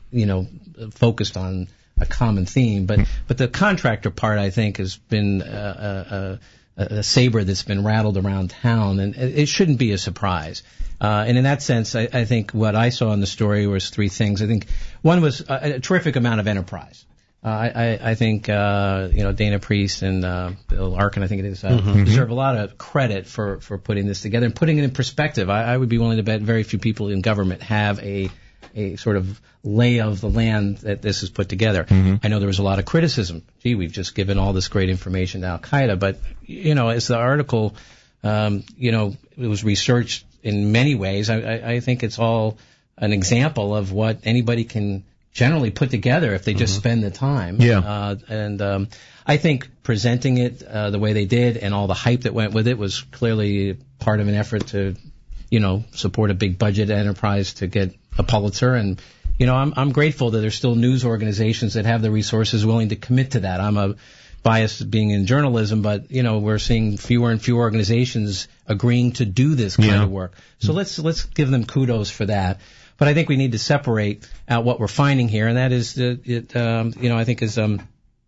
you know, focused on a common theme. But but the contractor part, I think, has been a, a, a saber that's been rattled around town, and it shouldn't be a surprise. Uh, and in that sense, I, I think what I saw in the story was three things. I think one was a, a terrific amount of enterprise. Uh, I, I think, uh, you know, Dana Priest and uh, Bill Arkin, I think it is, uh, mm-hmm. deserve a lot of credit for, for putting this together and putting it in perspective. I, I would be willing to bet very few people in government have a a sort of lay of the land that this is put together. Mm-hmm. I know there was a lot of criticism. Gee, we've just given all this great information to Al-Qaeda. But, you know, as the article, um, you know, it was researched in many ways. I, I, I think it's all an example of what anybody can generally put together if they just mm-hmm. spend the time.
Yeah.
Uh, and um, I think presenting it uh, the way they did and all the hype that went with it was clearly part of an effort to, you know, support a big budget enterprise to get a Pulitzer. And, you know, I'm I'm grateful that there's still news organizations that have the resources willing to commit to that. I'm a biased being in journalism, but, you know, we're seeing fewer and fewer organizations agreeing to do this kind
yeah.
of work. So let's let's give them kudos for that. But I think we need to separate out what we're finding here, and that is that it, um, you know, I think as um,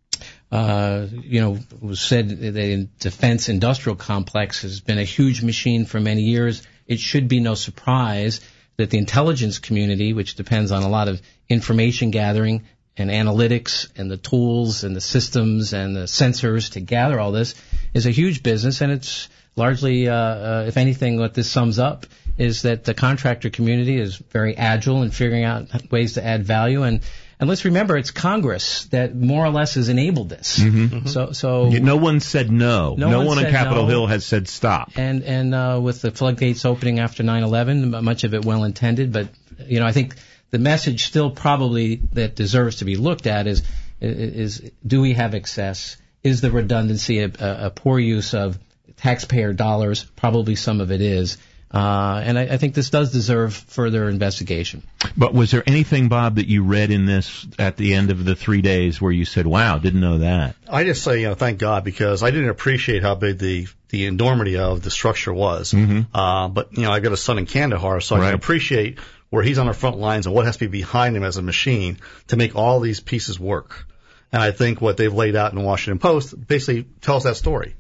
uh, you know, was said, the defense industrial complex has been a huge machine for many years. It should be no surprise that the intelligence community, which depends on a lot of information gathering and analytics and the tools and the systems and the sensors to gather all this, is a huge business, and it's largely, uh, uh, if anything, what this sums up is that the contractor community is very agile in figuring out ways to add value. And, and let's remember, it's Congress that more or less has enabled this.
Mm-hmm. Mm-hmm.
So, so
no one said no.
No,
no
one,
one
said
on Capitol
no.
Hill has said stop.
And and uh, with the floodgates opening after nine eleven, much of it well intended, but you know, I think the message still probably that deserves to be looked at is is do we have excess? Is the redundancy a, a poor use of taxpayer dollars? Probably some of it is. Uh, and I, I think this does deserve further investigation.
But was there anything, Bob, that you read in this at the end of the three days where you said, wow, didn't know that?
I just say, you know, thank God, because I didn't appreciate how big the, the enormity of the structure was.
Mm-hmm.
Uh, but, you know, I've got a son in Kandahar, so I
right.
can appreciate where he's on the front lines and what has to be behind him as a machine to make all these pieces work. And I think what they've laid out in the Washington Post basically tells that story.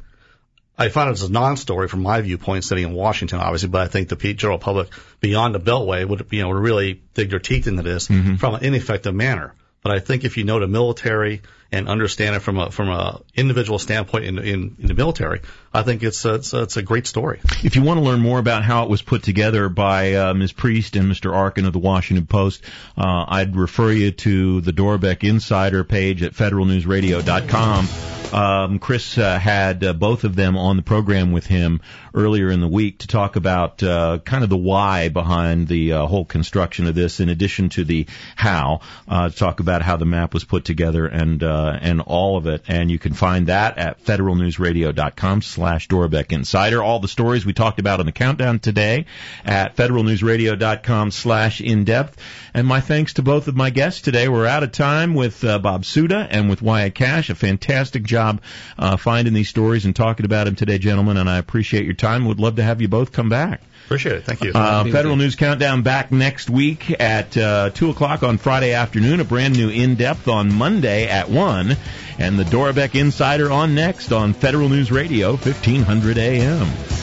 I found it as a non-story from my viewpoint, sitting in Washington, obviously, but I think the general public beyond the Beltway would, you know, would really dig their teeth into this mm-hmm. from an ineffective manner. But I think if you know the military and understand it from a from a individual standpoint in, in, in the military, I think it's a, it's, a, it's a great story.
If you want to learn more about how it was put together by uh, Miz Priest and Mister Arkin of the Washington Post, uh, I'd refer you to the Dorbeck Insider page at federal news radio dot com. Um, Chris uh, had uh, both of them on the program with him earlier in the week to talk about uh, kind of the why behind the uh, whole construction of this, in addition to the how, uh, to talk about how the map was put together and uh, and all of it. And you can find that at federal news radio dot com slash Dorbeck Insider. All the stories we talked about on the countdown today at federal news radio dot com slash in depth. And my thanks to both of my guests today. We're out of time with uh, Bob Suda and with Wyatt Cash. A fantastic job uh, finding these stories and talking about them today, gentlemen, and I appreciate your time. Would love to have you both come back.
Appreciate it. Thank you.
Uh, Federal News Countdown back next week at uh, two o'clock on Friday afternoon. A brand new In-Depth on Monday at one. And the Dorbeck Insider on next on Federal News Radio, fifteen hundred A M.